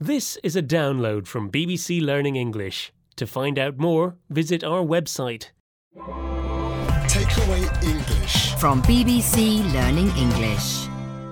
This is a download from BBC Learning English. To find out more, visit our website. Takeaway English From BBC Learning English.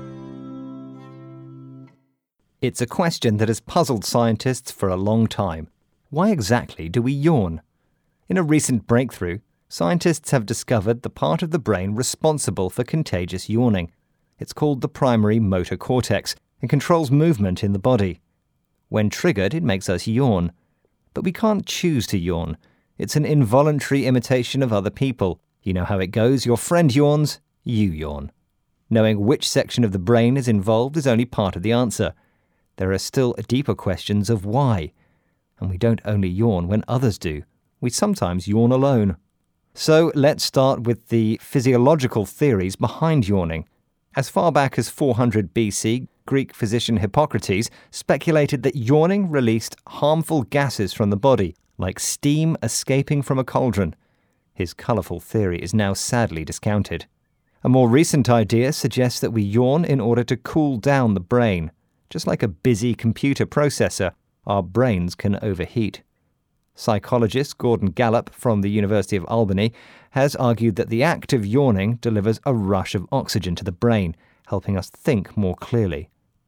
It's a question that has puzzled scientists for a long time. Why exactly do we yawn? In a recent breakthrough, scientists have discovered the part of the brain responsible for contagious yawning. It's called the primary motor cortex and controls movement in the body. When triggered, it makes us yawn. But we can't choose to yawn. It's an involuntary imitation of other people. You know how it goes. Your friend yawns, you yawn. Knowing which section of the brain is involved is only part of the answer. There are still deeper questions of why. And we don't only yawn when others do. We sometimes yawn alone. So let's start with the physiological theories behind yawning. As far back as 400 BC, Greek physician Hippocrates speculated that yawning released harmful gases from the body, like steam escaping from a cauldron. His colourful theory is now sadly discounted. A more recent idea suggests that we yawn in order to cool down the brain. Just like a busy computer processor, our brains can overheat. Psychologist Gordon Gallup from the University of Albany has argued that the act of yawning delivers a rush of oxygen to the brain, helping us think more clearly.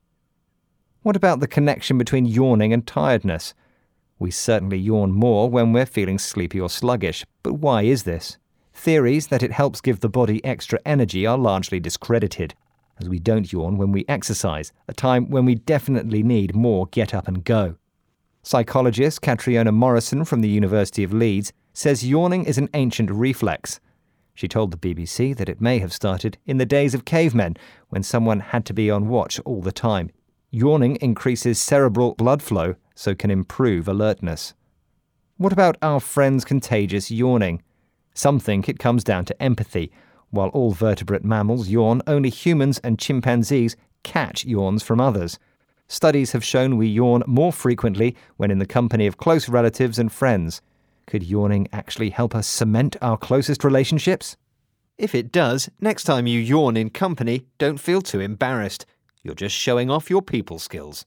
What about the connection between yawning and tiredness? We certainly yawn more when we're feeling sleepy or sluggish, but why is this? Theories that it helps give the body extra energy are largely discredited, as we don't yawn when we exercise, a time when we definitely need more get up and go. Psychologist Catriona Morrison from the University of Leeds says yawning is an ancient reflex. She told the BBC that it may have started in the days of cavemen, when someone had to be on watch all the time. Yawning increases cerebral blood flow, so can improve alertness. What about our friend's contagious yawning? Some think it comes down to empathy. While all vertebrate mammals yawn, only humans and chimpanzees catch yawns from others. Studies have shown we yawn more frequently when in the company of close relatives and friends. Could yawning actually help us cement our closest relationships? If it does, next time you yawn in company, don't feel too embarrassed. You're just showing off your people skills.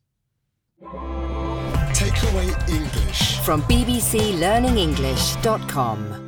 Takeaway English From bbclearningenglish.com.